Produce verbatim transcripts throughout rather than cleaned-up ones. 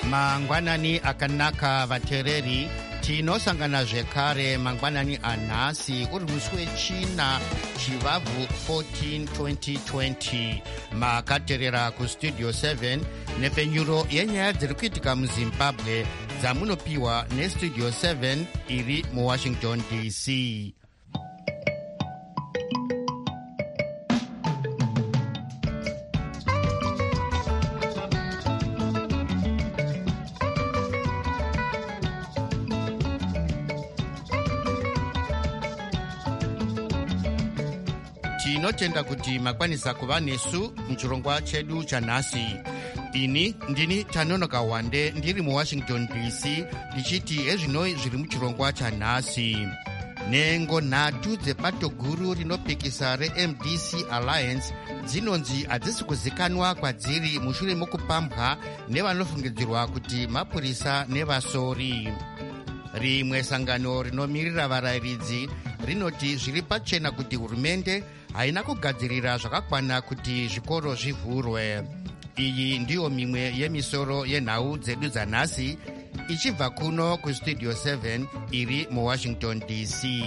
mangwanani akanaka vateereri, tinosangana zvekare mangwanani anhasi uri musi wechina chivabvu fourteen twenty twenty. Makateerera kustudio seven nepfenyuro yenyaya dziri kuitika muzimbabwe dzamunopiwa nestudio seven iri muwashington D C. Tinotenda kuti makwanisa kuva nesu muchirongwa chedu chanhasi. Ini ndini Tanonoka Wande ndiri muwashington D C ndichiti ezvinoi zviri muchirongwa chanhasi. Nhengo nhatu dzebato guru rinopikisa reM D C Alliance dzinonzi hadzisi kuzikanwa kwadziri mushure mokupambwa nevanofungidzirwa kuti mapurisa nevasori. Rimwe sangano rinomirira varayiridzi rinoti zviri pachena kuti hurumende haina kugadzirira zvakakwana kuti zvikoro zvivhurwe. Iyi ndiyo mimwe yemisoro yenhau dzedu dzanhasi ichibva kuno kustudio seven iri muwashington D C.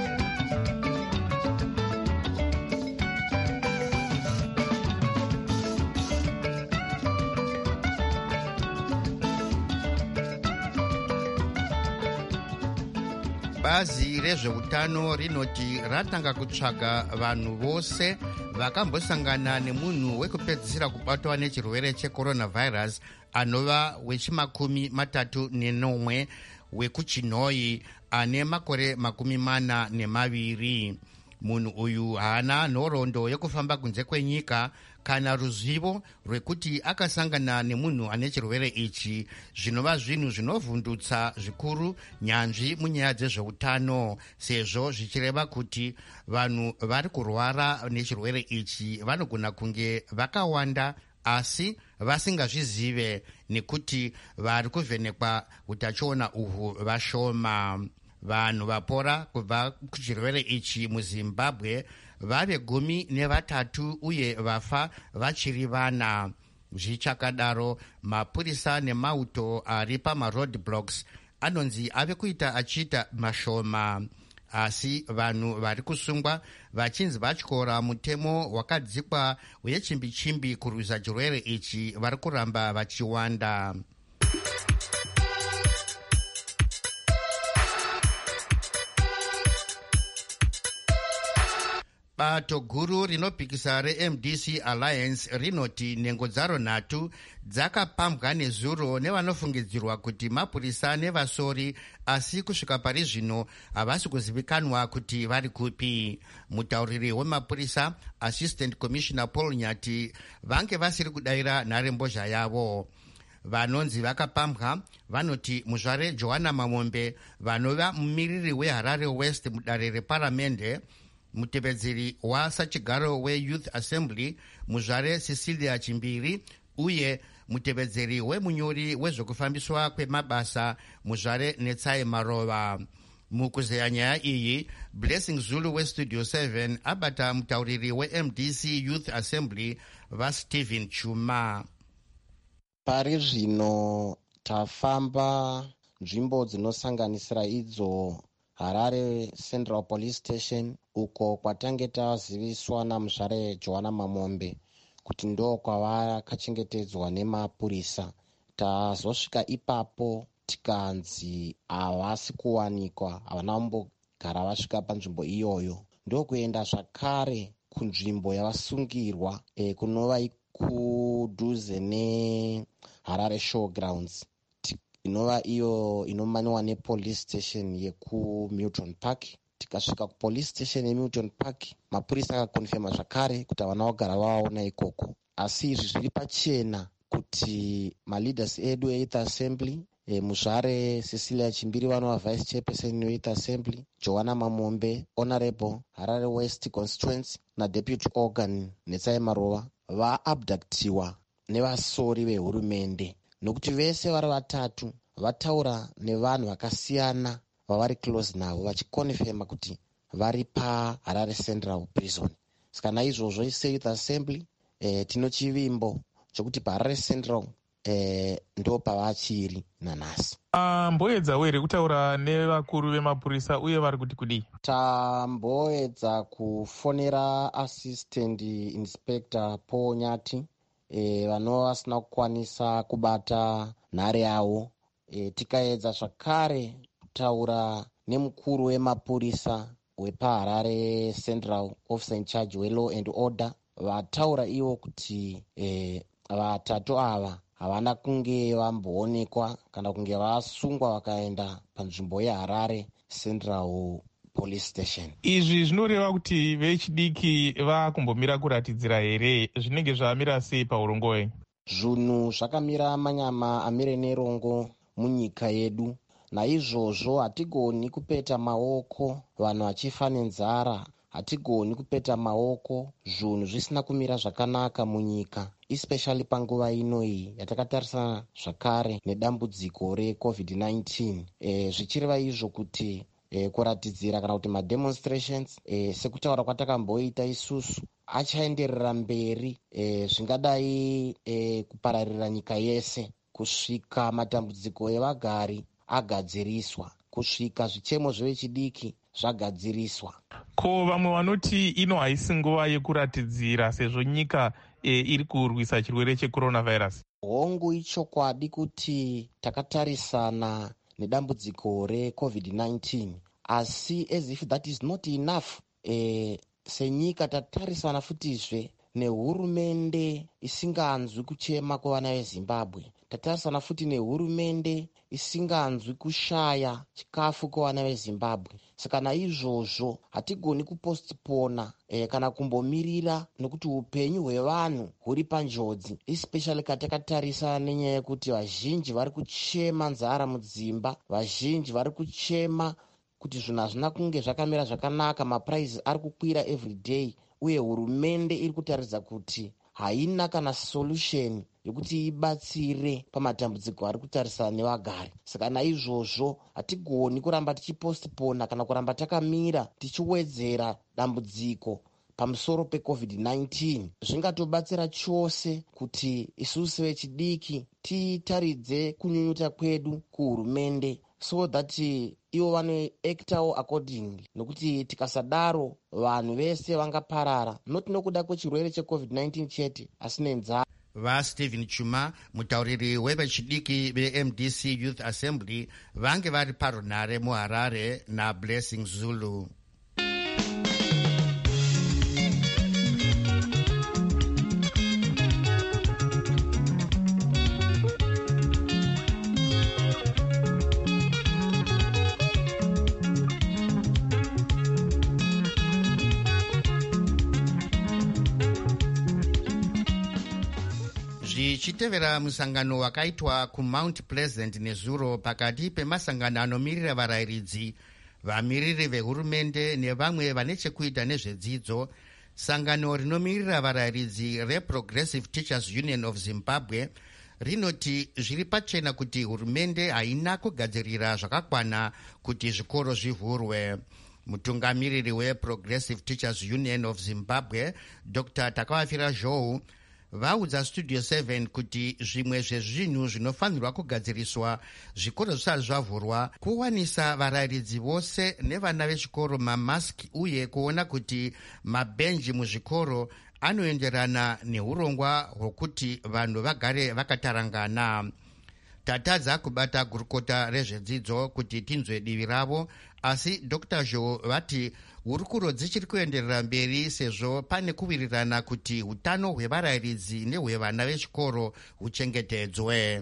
Bazi rezveutano rinoti ratanga kutsvaga vanhu vose vakambosangana nemunhu wekupedzisira kubatwa nechirwere checoronavirus anova wechimakumi matatu nenomwe wekuchinhoi ane makore makumi mana nemaviri. Munhu uyu haana nhoroondo yekufamba kunze kwenyika kana ruzivo rwekuti akasangana nemunhu ane chirwere ichi, zvinova zvinhu zvinovhundutsa zvikuru nyanzvi munyaya dzezveutano, sezvo zvichireva kuti vanhu vari kurwara nechirwere ichi vanogona kunge vakawanda asi vasingazvizive, nekuti vari kuvhenekwa utachiona uhwu vashoma. Vanhu vapora kubva kuchirwere ichi muzimbabwe vave gumi nevatatu uye vafa vachiri vana. Zvichakadaro, mapurisa nemauto ari pamaroadblocks anonzi ave kuita achiita mashoma, asi vanhu vari kusungwa vachinzi vatyora mutemo wakadzikwa wechimbi-chimbi kurwisa chirwere ichi vari kuramba vachiwanda. Bato guru rinopikisa reM D C Alliance rinoti nhengo dzaro nhatu dzakapambwa nezuro nevanofungidzirwa kuti mapurisa nevasori, asi kusvika pari zvino havasi kuzivikanwa kuti vari kupi. Mutauriri wemapurisa Assistant Commissioner Paul Nyati vange vasiri kudayira nharembozha yavo. Vanonzi vakapambwa vanoti muzvare Joanna Mamombe vanova mumiriri weHarare West mudare reparamende, mutevedzeri wasachigaro weYouth Assembly muzvare Cecilia Chimbiri uye mutevedzeri wemunyori wezvokufambiswa kwemabasa muzvare Netsai Marova. Mukuzeya nyaya iyi, Blessing Zulu westudio seven abata mutauriri weM D C Youth Assembly vaStephen Chuma. Pari zvino tafamba nzvimbo dzinosanganisira idzo Harare Central Police Station, uko kwatange taziviswa namuzvare Joanna Mamombe kuti ndo kwavakachengetedzwa nemapurisa. Tazosvika ipapo tikanzi havasi kuwanikwa, havana kumbogara vasvika panzvimbo iyoyo. Ndokuenda zvakare kunzvimbo yavasungirwa e, kunova kudhuze neHarare Showgrounds, inova iyo inomaniwa nepolice station yekuMilton Park. Tikasvika kupolice station yeMilton Park, mapurisa akakonfirma zvakare kuti havana kugara vaona ikoko, asi izvi zviri pachena kuti maleaders edu eYouth Assembly, e, muzvare Cecilia Chimbiri vanova vice chairperson yeYouth Assembly, Joanna Mamombe honorable Harare West constituency nadeputy organ Netsai Marova vaabductiwa nevasori vehurumende, nokuti vese vari vatatu vataura nevanhu vakasiyana vavari close navo vachikonfirma kuti vari paHarare Central Prison. Saka naizvozvo seYouth Assembly e, tino chivimbo chokuti paHarare Central eh, ndo pavachiri nanhasi. Tamboedzawo here kutaura nevakuru vemapurisa uye vari kuti kudii? Tamboedza kufonera assistant inspector Paul Nyati e, vanova vasina kukwanisa kubata nhare yavo. E, tikaedza zvakare kutaura nemukuru wemapurisa wepaHarare Central Officer in Charge weLaw and Order, vataura ivo kuti e, vatatu ava havana kunge vamboonekwa kana kunge vasungwa vakaenda panzvimbo yeHarare Central Police Station. Izvi zvinoreva kuti vechidiki vakumbomira kuratidzira here? Zvinenge zvamira sei paurongo hwenyu? Zvinhu zvakamira manyama amire nerongo munyika yedu. Naizvozvo hatigoni kupeta maoko vanhu vachifa nenzara, hatigoni kupeta maoko zvinhu zvisina kumira zvakanaka munyika, especially panguva ino iyi yatakatarisana zvakare nedambudziko recovid nineteen. E, zvichireva izvo kuti e, kuratidzira kana kuti mademonstrations e, sekutaura kwatakamboita isusu achaenderera mberi e, zvingadai e, kupararira nyika yese kusvika matambudziko evagari agadziriswa, kusvika zvichemo zvevechidiki zvagadziriswa. Ko vamwe vanoti ino haisi nguva yekuratidzira sezvo nyika e, iri kurwisa chirwere checoronavirus? Hongu ichokwadi kuti takatarisana nedambudziko recovid nineteen, asi as if that is not enough, e, senyika tatarisana futizve nehurumende isinganzwi kuchema kwevana veZimbabwe. Tatarisana futi nehurumende isinganzwi kushaya chikafu kwevana veZimbabwe. Saka naizvozvo hatigoni kupostpona eh, kana kumbomirira nokuti upenyu hwevanhu huri panjodzi, especially katakatarisana nenyaya yekuti vazhinji vari kuchema nzara mudzimba, vazhinji vari kuchema kuti zvinhu hazvina kunge zvakamira zvakanaka, mapuraizi ari kukwira every day, uye hurumende iri kutaridza kuti haina kana solution yekuti ibatsire pamatambudziko ari kutarisana nevagari. Saka naizvozvo hatigoni kuramba tichipostpona kana kuramba takamira tichiwedzera dambudziko pamusoro pecovid nineteen. Zvingatobatsira chose kuti isusu vechidiki titaridze kunyunyuta kwedu kuhurumende so that ivo vanoactawo accordingly, nokuti tikasadaro vanhu vese vangaparara, not nokuda kwechirwere checovid nineteen chete asi nenzara. VaStephen Chuma, mutauriri wevechidiki veM D C Youth Assembly, vange vari parunhare muHarare naBlessing Zulu. Zvichitevera musangano wakaitwa kuMount Pleasant nezuro pakati pemasangano anomirira varayiridzi, vamiriri vehurumende nevamwe vane chekuita nezvedzidzo, sangano rinomirira varayiridzi reProgressive Teachers Union of Zimbabwe rinoti zviri pachena kuti hurumende haina kugadzirira zvakakwana kuti zvikoro zvivhurwe. Mutungamiriri weProgressive Teachers Union of Zimbabwe Doctor Takawafira Zhou vaudza Studio seven kuti zvimwe zvezvinhu zvinofanirwa kugadziriswa zvikoro zvisati zvavhurwa kuwanisa varayiridzi vose nevana vechikoro mamaski uye kuona kuti mabhenji muzvikoro anoenderana neurongwa hwokuti vanhu vagare vakatarangana. Tatadza kubata gurukota rezvedzidzo kuti tinzwe divi ravo, asi Doctor Zhou vati hurukuro dzichiri kuenderera mberi sezvo pane kuwirirana kuti hutano hwevarayiridzi nehwevana vechikoro huchengetedzwe.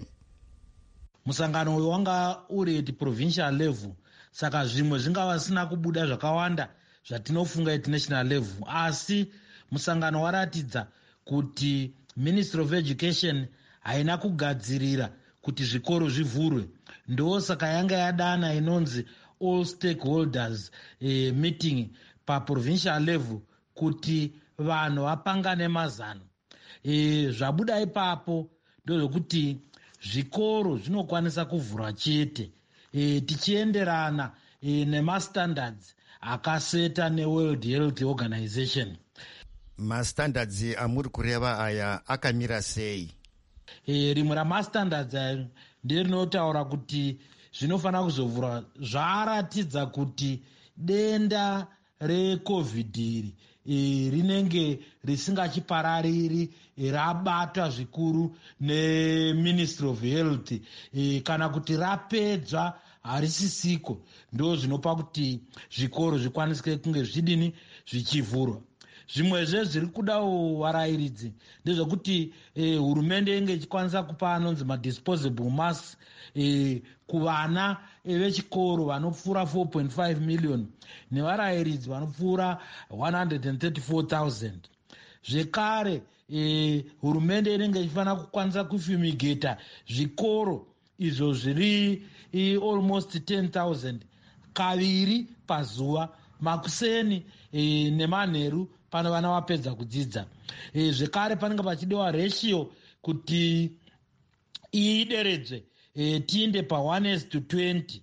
Musangano uyu wanga uri at provincial level, saka zvimwe zvingava zvisina kubuda zvakawanda zvatinofunga at national level, asi musangano waratidza kuti Ministry of Education haina kugadzirira kuti zvikoro zvivhurwe. Ndo saka yanga yadana inonzi all stakeholders eh, meeting paprovincial level kuti vanhu vapangane mazano. E, zvabuda ipapo ndozvekuti zvikoro zvinokwanisa kuvhurwa chete e, tichienderana e, nemastandards akaseta neWorld Health Organization. Mastandards amuri kureva aya akamira sei? e, rimwe ramastandards ayo nderinotaura kuti zvinofanira kuzovhurwa. Zvaratidza kuti denda recovid iri e, rinenge risingachiparariri e, rabatwa zvikuru neministry of health e, kana kuti rapedzwa harisisiko, ndo zvinopa kuti zvikoro zvikwanisike kunge zvidini zvichivhurwa. Zvimwezve zviri kudawo varayiridzi ndezvekuti eh, hurumende inge ichikwanisa kupa anonzi madisposable masks eh, kuvana eh, vechikoro vanopfuura four point five million nevarayiridzi vanopfuura one hundred thirty-four thousand. Zvekare eh, hurumende inenge ichifanira kukwanisa kufumigeta zvikoro izvo zviri eh, almost ten thousand kaviri pazuva, makuseni e, nemanheru pano vana vapedza kudzidza. E, zvekare panenge pachidiwa ratio kuti ideredzwe e, tiinde pa one is to twenty.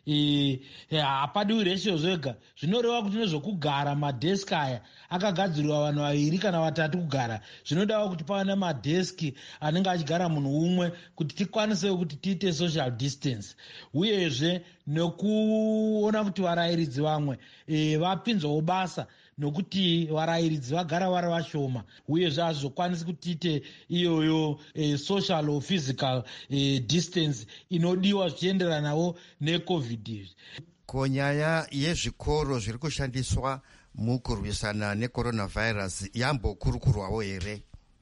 Hapadiwi e, ratio zvega, zvinoreva kuti nezvokugara madesk aya akagadzirirwa vanhu vaviri kana vatatu kugara, zvinodawo kuti pava nemadeski anenge achigara munhu umwe kuti tikwanisewo kuti tiite social distance, uyezve nekuona kuti varayiridzi vamwe e, vapinzwawo basa nokuti varayiridzi vagara vari vashoma, uyezve hazvizokwanisi kuti tiite iyoyo e, social or physical e, distance inodiwa zvichienderanawo necovid. Ko nyaya yezvikoro zviri kushandiswa mukurwisana necoronavirus yambokurukurwawo here?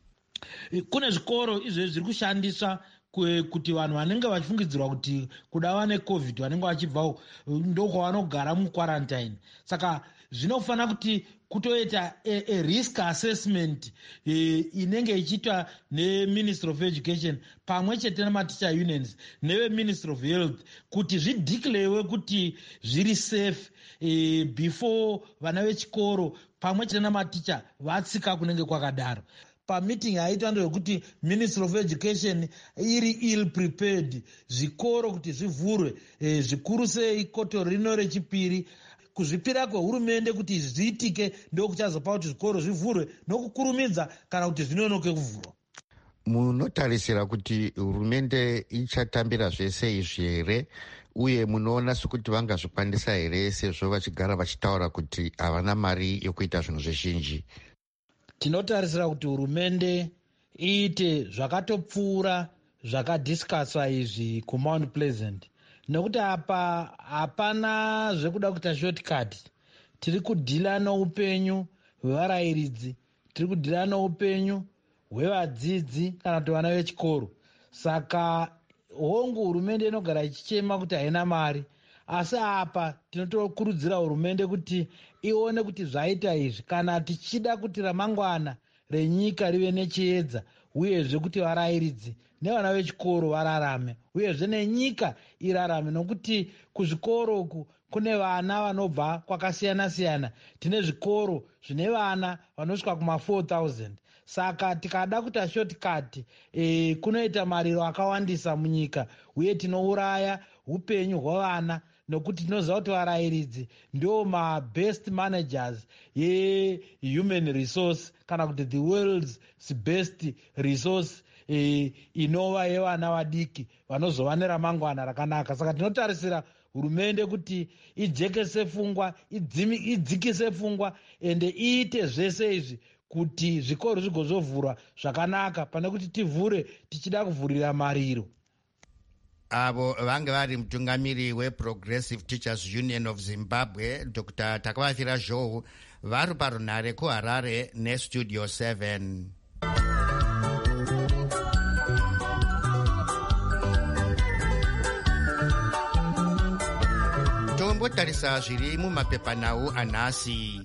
Kune zvikoro izvo zviri kushandiswa kuti vanhu vanenge vachifungidzirwa kuti kudava necovid vanenge vachibvawo ndokwavanogara muquarantine. Saka zvinofanira kuti kutoita a, a risk assessment e, inenge ichiitwa neministry of education pamwe chete nematicha unions neveministry of health kuti zvideclarewe kuti zviri safe e, before vana vechikoro pamwe chete nematicha vatsika kunenge kwakadaro. Pameeting yaitwa ndeyekuti ministry of education iri ill prepared zvikoro kuti zvivhurwe e, zvikuru sei koto rino rechipiri. Kuzvipira kwehurumende kuti zviitike ndokuchazopa kuti zvikoro zvivhurwe nokukurumidza kana kuti zvinonoke kuvhurwa. Munotarisira kuti hurumende ichatambira zvese izvi here, uye munoona sekuti vangazvikwanisa here sezvo vachigara vachitaura kuti havana mari yokuita zvinhu zvizhinji? Tinotarisira kuti hurumende iite zvakatopfuura zvakadhiskaswa izvi kuMount Pleasant, nekuti apa hapana zvekuda kuita shortcut. Tiri kudhila noupenyu hwevarayiridzi, tiri kudhila noupenyu hwevadzidzi kana kuti vana vechikoro. Saka hongu hurumende inogara ichichema kuti haina mari, asi apa tinotokurudzira hurumende kuti ione kuti zvaita izvi kana tichida kuti ramangwana renyika rive nechiedza, uyezve kuti varayiridzi nevana vechikoro vararame, uyezve nenyika irarame, nokuti kuzvikoro uku kune vana vanobva kwakasiyana siyana. Tine zvikoro zvine vana vanosvika kuma four thousand. Saka tikada kuita shortcut e, kunoita mariro akawandisa munyika, uye tinouraya upenyu hwevana, nokuti tinoziva kuti varayiridzi ndio mabest managers yehuman resource kana kuti the world's best resource e, inova yevana vadiki vanozova neramangwana rakanaka. Saka tinotarisira hurumende kuti ijekese pfungwa, idzikise pfungwa ende iite zvese izvi kuti zvikoro zvigozovhurwa zvakanaka pane kuti tivhure tichida kuvhurira mariro. Avo vange vari mutungamiri weProgressive Teachers Union of Zimbabwe, Doctor Takavathira Zhou, vari parunhare kuHarare neStudio seven. Tombotarisa zviri mumapepanhau anhasi.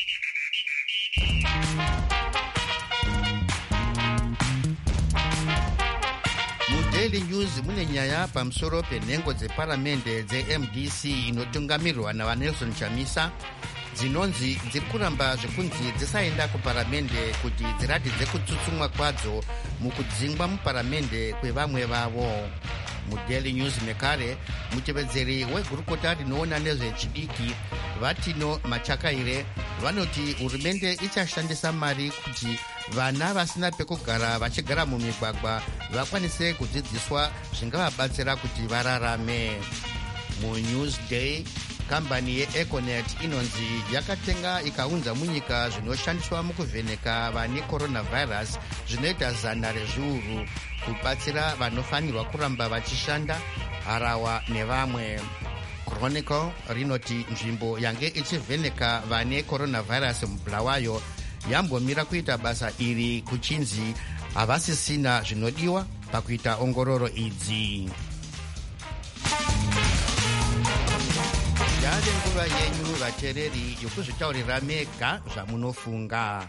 Daily News mune nyaya pamusoro penhengo dzeparamende dze-M D C inotungamirwa navaNelson Chamisa dzinonzi dziri kuramba zvekunzi dzisaenda kuparamende kuti dziratidze kutsutsumwa kwadzo mukudzingwa muparamende kwevamwe vavo. MuDaily News mekare mutevedzeri wegurukota rinoona nezvechidiki Vatino Machakaire vanoti hurumende ichashandisa mari kuti vana vasina pekugara vachigara mumigwagwa vakwanise kudzidziswa zvingavabatsira kuti vararame. MuNewsDay, kambani yeEconet inonzi yakatenga ikaunza munyika zvinoshandiswa mukuvheneka vane coronavirus zvinoita zana rezviuru kubatsira vanofanirwa kuramba vachishanda, harahwa nevamwe. Chronicle rinoti nzvimbo yange ichivheneka vane coronavirus muBulawayo yambomira kuita basa iri kuchinzi havasisina zvinodiwa pakuita ongororo idzi. Yave nguva yenyu vateereri yokuzvitaurira mega zvamunofunga.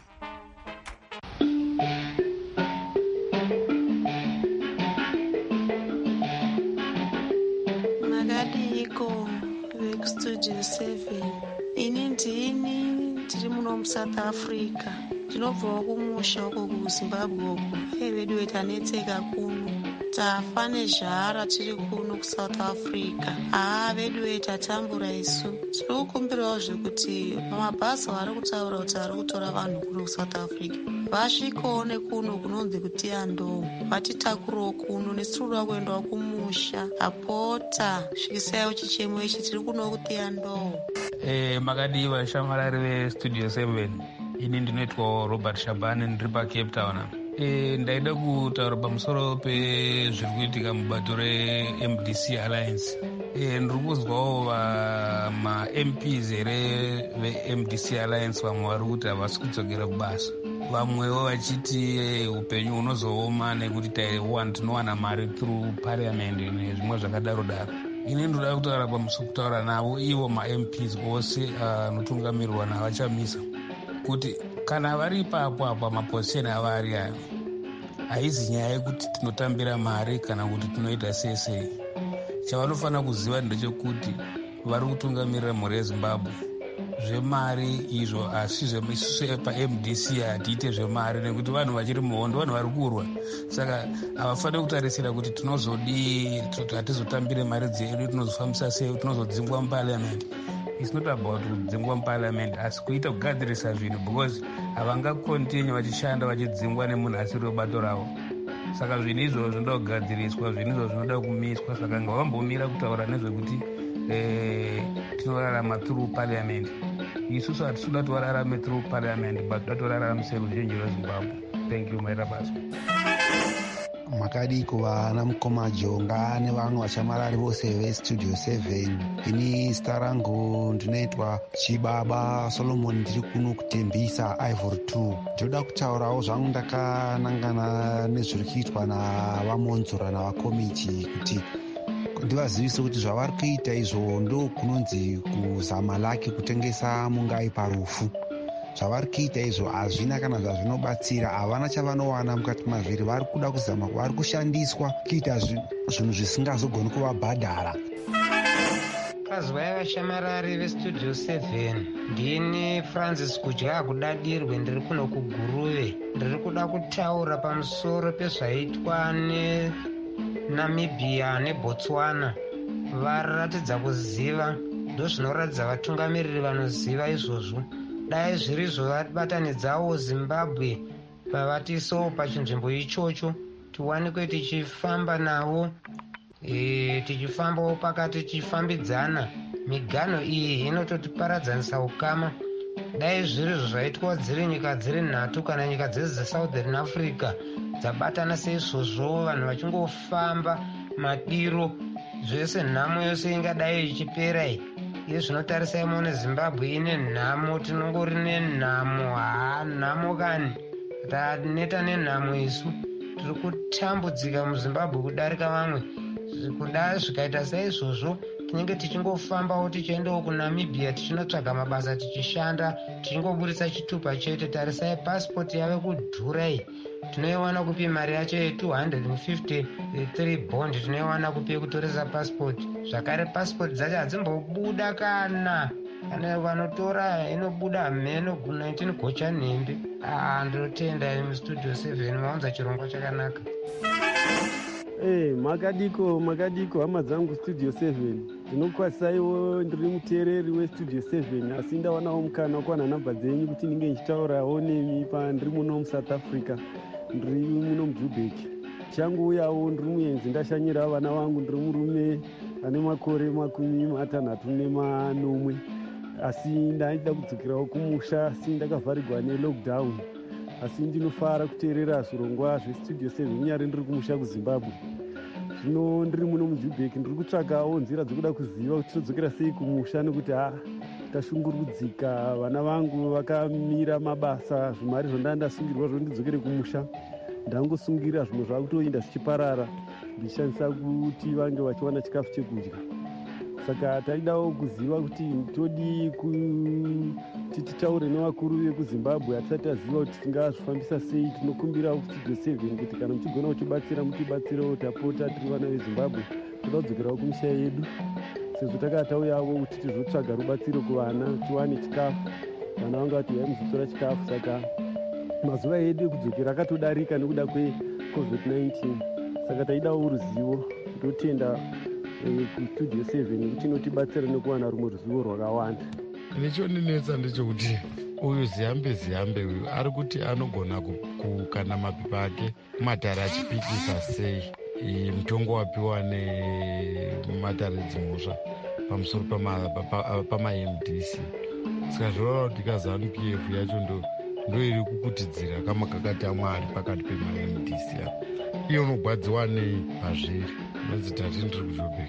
Makadiko vekustudio seven. Ini ndini ndiri muno muSouth Africa. Ndinobvawo kumusha uko kuZimbabwe uko. Ai vedu vetanetseka kuno. Tafa nezhara tiri kuno kuSouth Africa. Haa vedu vetatambura isu. Tiri kukumbirawo zvekuti mabhazi vari kutaura kuti ari kutora vanhu kuno kuSouth Africa vasvikawo nekuno kunonzi kuti Andoo, vatitakurewo kuno nesu tinoda kuendawo kumusha. Apota svikisaiwo chichemo ichi, tiri kuno kuti Andoo. Eh, makadiwa shamarari vestudio seven. Ini ndinoitwa Robert Shabane, ndiri paCape Town. E, ndaida kutaura pamusoro pezviri kuitika mubato reM D C Alliance. E, ndiri kuzwawo ma-M Ps here veM D C Alliance vamwe vari kuti havasi kudzokera kubasa, vamwewo vachiti e, upenyu hunozooma nekuti taiwana tinowana mari through parliament nezvimwe zvakadaro daro. Ini ndoda kutaura pamusoro kutaura navo ivo ma-M Ps ose anotungamirwa uh, navachamisa kuti kana vari ipapo apa mapozisheni avari ayo haizi nyaya yekuti tinotambira mari kana kuti tinoita sei sei. Chavanofanira kuziva ndechekuti vari kutungamirira mhuri yeZimbabwe. Zvemari izvo asi isusu paM D C hatiite zvemari nekuti vanhu vachiri muhondo, vanhu vari kurwa. Saka havafaniri kutarisira kuti tinozodii, hatizotambire mari dzedu, tinozofambisa sei, tinozodzingwa muparliament. It's not about kudzingwa muparliament asi kuita kugadzirisa zvinhu, because havangakontinyu vachishanda vachidzingwa nemunhu asiri webato ravo. Saka zvinhu izvo zvinoda kugadziriswa, zvinhu izvo zvinoda kumiswa. Saka ngavambomira kutaura nezvekuti eh, tinorarama through parliament. Isusu hatisuda tiwararame through parliament, but toda tiwararamise ruzhinji rweZimbabwe. Thank you, Mairabasa. Makadiko vana Mukoma Jonga nevamwe vachamarari vose vestudio seven. Ini zita rangu ndinoitwa Chibaba Solomon, ndiri kuno kutembisa Ivory two. Ndinoda kutaurawo zvangu ndakanangana nezviri kuitwa navamonzora navakomiti kuti ndivazivise kuti zvavari kuita izvo ndo kunonzi kuzama laki kutengesa mungai parufu. Zvavari kuita izvo hazvina kana zvazvinobatsira, havana chavanowana mukati mavhiri. Vari kuda kuzama, vari kushandiswa kuita zvinhu zvisingazogoni kuvabhadhara. Kazwai vashamarari vestudio seven. Ndini Francis Kudya kudadirwe, ndiri kuno kuGuruve. Ndiri kuda kutaura pamusoro pezvaitwa neNamibia neBotswana. Varatidza kuziva, ndozvinoratidza vatungamiriri vanoziva izvozvo. Dai zvirizvo vabatanidzawo Zimbabwe vavatisawo pachinzvimbo ichocho, tiwanikwe tichifamba navo, e, tichifambawo pakati tichifambidzana. Migano iyi inototiparadzanisa ukama. Dai zvirizvo zvaitwa dziri nyika dziri nhatu kana nyika dzeSouthern Africa dzabatana seizvozvo, vanhu vachingofamba madiro, zvese nhamo yose ingadai ichipera iyi. Izvi zvinotarisai muone Zimbabwe ine nhamo, tinongori nenhamo. Haa, nhamo kani, taneta nenhamo isu. Tiri kutambudzika muZimbabwe kudarika vamwe. Kudai zvikaita saizvozvo, tinenge tichingofambawo tichiendawo kuNamibia tichinotsvaga mabasa tichishanda, tichingoburitsa chitupa chete. Tarisai pasipoti yave kudhura iyi. Tinoiwana kupi mari yacho ye two hundred fifty-three bond, tinoiwana kupi kutoresa pasipoti. Zvakare pasipoti dzacho hadzimbobuda kana kana vanotora inobuda mheno nineteen gocha nhembe. Ah, ndinotenda mustudio seven maunza chirongwa chakanaka. Eh, makadiko makadiko hama dzangu studio seven ndinokwasaiwo ndiri muteereri westudio seven asi ndawanawo mukana wekuwana nhamba dzenyu kuti ndinge ndichitaurawo nemi pandiri muno muSouth Africa ndiri muno muJubek. Changouyawo ndiri muenzi ndashanyira vana vangu ndiri murume ane makore makumi matanhatu nemanomwe asi ndaida kudzokerawo kumusha asi ndakavharirwa nelockdown asi ndinofara kuteerera zvirongwa zvestudio seven nyari ndiri kumusha kuZimbabwe. Zvino ndiri muno muJubek ndiri kutsvakawo nzira dzekuda kuziva kuti todzokera sei kumusha nekuti ha tashungurudzika vana vangu vakamira mabasa zvimari zvandanga ndasungirwa zvo ndidzokere kumusha ndangosungira zvimwe zvakutoinda zvichiparara ndichishandisa kuti vange vachiwana chikafu chekudya. Saka taidawo kuziva kuti todi kuti titaure nevakuru vekuZimbabwe hatisati taziva kuti tingazvifambisa sei. Tinokumbira kustudio seven kuti kana muchigona kuchibatsira mutibatsirewo tapota tiri vana veZimbabwe toda kudzokerawo kumusha yedu sezvo takati tauyawo kuti tizotsvaga rubatsiro kuvana tiwane chikafu. Vana vanga vati vai muzotora chikafu saka mazuva edu ekudzokera akatodarika nekuda kwecovid nineteen saka taidawo ruzivo. Ndotenda kustudio seven kuti inotibatsira nekuwana rumwe ruzivo rwakawanda. Nechondinetsa ndechekuti uyu ziyambe ziyambe uyu ari kuti anogona kukanda mapepa ake kumatare achipikisa sei mutongo wapiwa nematare dzimhosva pamusoro pama-M D C. Saka zvorora kuti kaZANU P F yacho ndo iri kukutidzira kama kakati amwe ari pakati pema-M D C apo. Iyo unogwadziwa nei pazviri nonzi tati ndiri kuJubek.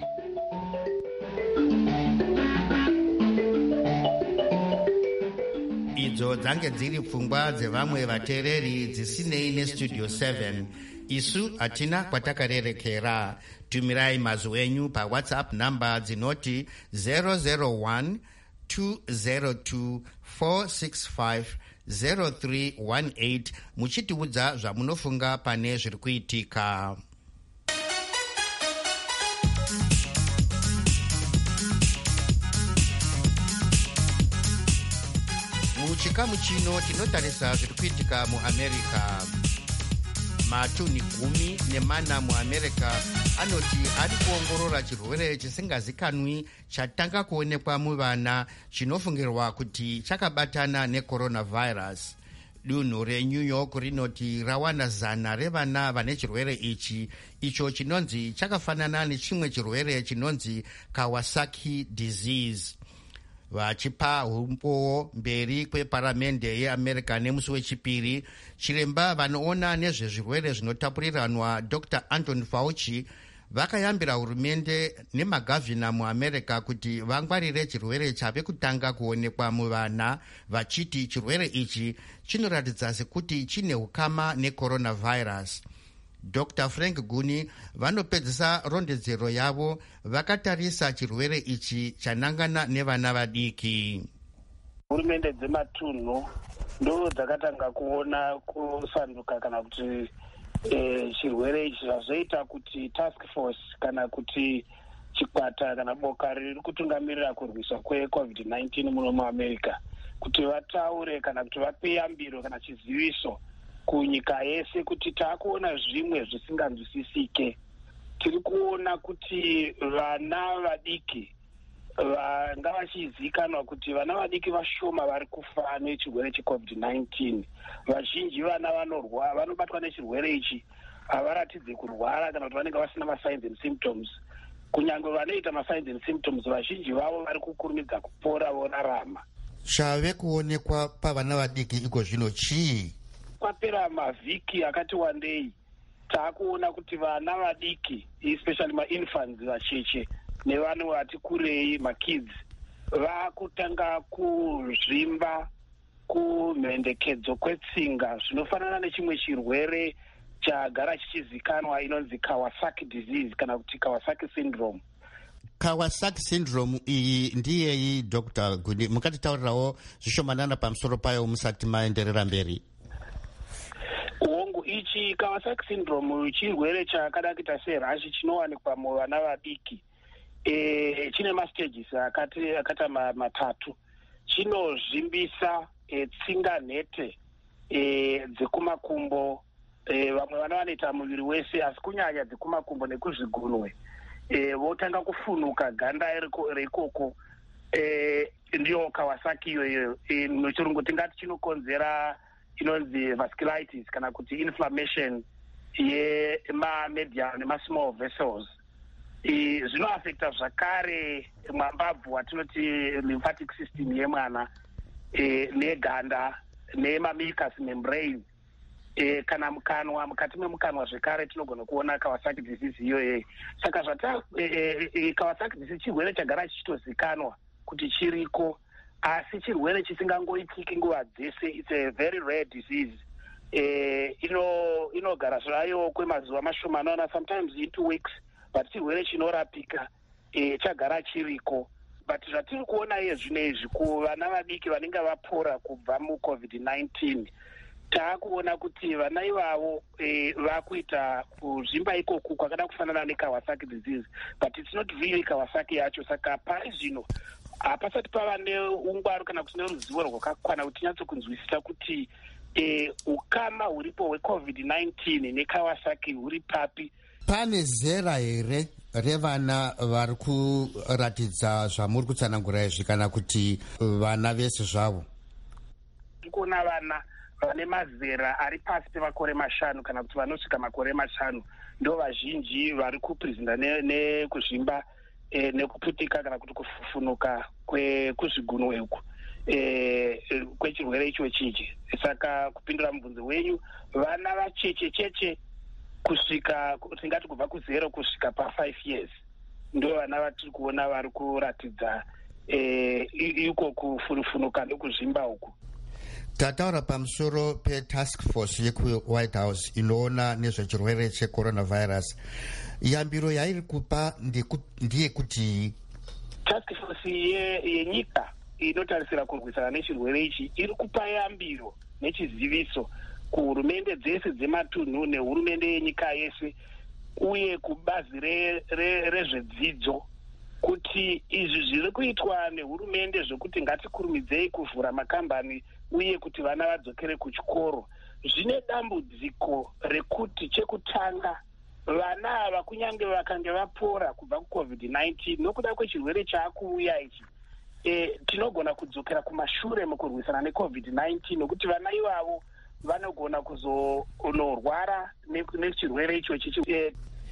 idzo dzange dziri pfungwa dzevamwe vateereri dzisinei nestudio seven. Isu hatina kwatakarerekera. Tumirai mazwi enyu pawhatsapp namba dzinoti zero zero one two zero two four six five zero three one eight muchitiudza zvamunofunga pane zviri kuitika. Muchikamu chino tinotarisa zviri kuitika muAmerica. Matuni gumi nemana muAmerica anoti ari kuongorora chirwere chisingazikanwi chatanga kuonekwa muvana chinofungirwa kuti chakabatana necoronavirus. Dunhu reNew York rinoti rawana zana revana vane chirwere ichi, icho chinonzi chakafanana nechimwe chirwere chinonzi Kawasaki disease. Vachipa umbowo mberi kweparamende yeAmerica nemusi wechipiri, chiremba vanoona nezvezvirwere zvinotapuriranwa Doctor Anthony Fauci vakayambira hurumende nemagavhina muAmerica kuti vangwarire chirwere chave kutanga kuonekwa muvana, vachiti chirwere ichi chinoratidza sekuti chine ukama necoronavirus. Doctor Frank Guni vanopedzisa rondedzero yavo vakatarisa chirwere ichi chanangana nevana vadiki. Hurumende dzematunhu ndo dzakatanga kuona kusanduka kana kuti eh, chirwere ichi zvazoita kuti task force kana kuti chikwata kana boka riri kutungamirira kurwiswa kwecovid nineteen muno muAmerica kuti vataure kana kuti vape yambiro kana chiziviso kunyika yese kuti taakuona zvimwe zvisinganzwisisike. Tiri kuona kuti vana vadiki vanga vachizikanwa kuti vana vadiki vashoma vari kufa nechirwere checovid nineteen. Vazhinji vana vanorwa vanobatwa nechirwere ichi havaratidzi kurwara kana kuti vanenge vasina masigns and symptoms. Kunyange vanoita masigns and symptoms vazhinji vavo vari kukurumidza kupora vorarama. Chave kuonekwa pavana vadiki iko zvino chii? Papera mavhiki akati wandei taakuona kuti vana vadiki especially ma-infants vacheche nevanhu vati kurei makids vakutanga kuzvimba kumhendekedzo kwetsinga zvinofanana nechimwe chirwere chagara chichizikanwa inonzi Kawasaki disease kana kuti Kawasaki syndrome. Kawasaki syndrome iyi ndiyei Doctor Guni, mukatitaurirawo zvishomanana pamusoro payo musati maenderera mberi. Hongu ichi Kawasaki syndrome chirwere chakada kuita serashi chinowanikwa muvana vadiki. E, chine mastages akati akata matatu. Chinozvimbisa e, tsinga nhete e, dzekumakumbo e, vamwe vana vanoita muviri wese, asi kunyanya dzekumakumbo nekuzvigunwe e, votanga kufunuka ganda reikoko e, ndiyo Kawasaki iyoyo. E, muchirungu tingati chinokonzera inonzi vasculitis kana kuti inflammation yemamedial nemasmall vessels. E, zvinoafekta zvakare mwambabvu watinoti lymphatic system yemwana e, neganda nemamicus membrane e, kana mukanwa, mukati memukanwa zvekare tinogona kuona Kawasaki disease iyoyo. Saka zvata e, e, Kawasaki disease chirwere chagara chichitozikanwa kuti chiriko, asi chirwere chisingangoitiki nguva dzese. It's a very rare disease. E, ino inogara zvayo kwemazuva mashomanana, sometimes in two weeks, but chirwere chinorapika e, chagara chiriko. But zvatiri kuona iye zvinezvi kuvana vadiki vanenge vapora kubva mucovid nineteen, taakuona kuti vana ivavo e, vakuita kuzvimba ikoku kwakada kufanana neKawasaki disease, but it's not really Kawasaki yacho. Saka pari zvino hapasati pava neungwaru kana kuti neruzivo rwakakwana kuti tinyatsokunzwisisa kuti e, ukama huripo hwecovid nineteen neKawasaki huri papi. Pane zera here revana vari kuratidza zvamuri kutsanangura izvi kana kuti vana vese zvavo? Tikuona vana vane mazera ari pasi pemakore mashanu kana kuti vanosvika makore mashanu ndo vazhinji vari kuprezenta nekuzvimba e, nekuputika kana kuti kufufunuka kuzvigunwe uku e, kwechirwere icho chichi. Saka kupindura mubvunzo wenyu, vana vacheche cheche kusvika tingati kubva kuzero kusvika pafive years ndo vana vatiri kuona vari kuratidza e, iko kufunuka nekuzvimba uku. Tataura pamusoro petask force yekuWhite House inoona nezvechirwere checoronavirus. Yambiro yairi kupa ndiye kuti task force yenyika inotarisira kurwisana nechirwere ichi iri kupa yambiro nechiziviso kuhurumende dzese dzematunhu nehurumende yenyika yese uye kubazi rezvedzidzo re, re kuti izvi zviri kuitwa nehurumende zvekuti ngatikurumidzei kuvhura makambani uye kuti vana vadzokere kuchikoro zvine dambudziko rekuti chekutanga vana ava kunyange vakange vapora kubva kucovid nineteen nokuda kwechirwere chaakuuya ichi e, tinogona kudzokera kumashure mukurwisana necovid nineteen nokuti vana ivavo vanogona kuzonorwara nechirwere icho chichi. E,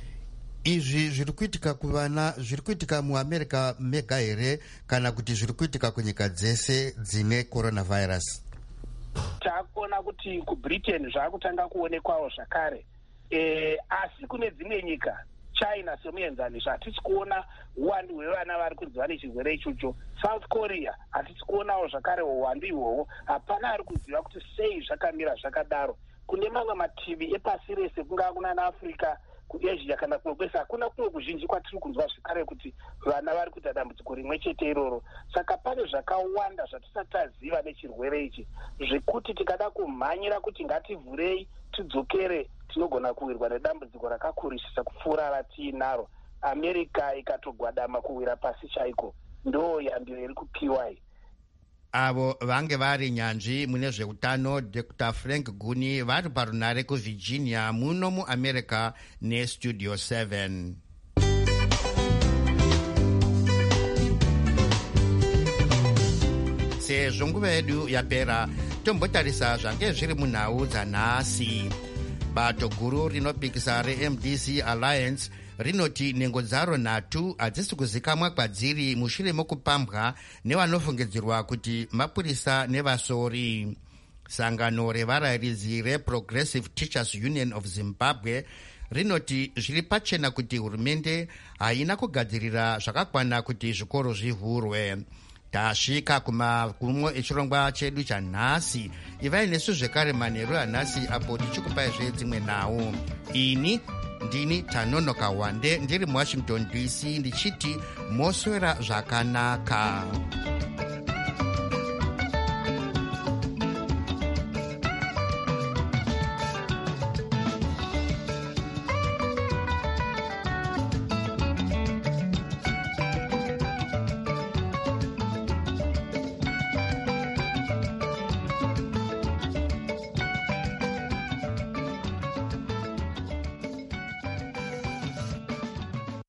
izvi zviri kuitika kuvana zviri kuitika muAmerica mega here kana kuti zviri kuitika kunyika dzese dzine coronavirus? Takuona kuti kuBritain zvakutanga kuonekwawo zvakare e, asi kune dzimwe nyika, China semuenzaniso, hatisi kuona uwandu hwevana vari kuziva nechirwere ichocho. South Korea hatisi kuonawo zvakare uwandu ihwohwo. Hapana ari kuziva kuti sei zvakamira zvakadaro. Kune mamwe mativi epasi rese, kungaa kuna naAfrica, kuAsia kana kumwe kwese, hakuna kumwe kuzhinji kwatiri kunzwa zvakare kuti vana vari kuita dambudziko rimwe chete iroro. Saka pane zvakawanda zvatisati taziva nechirwere ichi zvekuti tikada kumhanyira kuti ngativhurei tidzokere tinogona kuwirwa nedambudziko rakakurisisa kupfuura ratiinaro. America ikatogwadama kuwira pasi chaiko. Ndo yambiro iri kupiwa iyi. Avo vange vari nyanzvi mune zveutano Doctor Frank Guni vari parunare kuVirginia muno muAmerica neStudio seven. Sezvo nguva yedu yapera, tombotarisa zvange zviri munhau dzanhasi. Bato guru rinopikisa reM D C Alliance rinoti nhengo dzaro nhatu hadzisi kuzikamwa kwadziri mushure mokupambwa nevanofungidzirwa kuti mapurisa nevasori. Sangano revarairidzi reProgressive Teachers Union of Zimbabwe rinoti zviri pachena kuti hurumende haina kugadzirira zvakakwana kuti zvikoro zvivhurwe. Tasvika kumagumo echirongwa chedu chanhasi. Ivai nesu zvekare manheru anhasi apo tichikupai zvedzimwe nhau. Ini ndini Tanonoka Wande ndiri muWashington D C ndichiti moswera zvakanaka.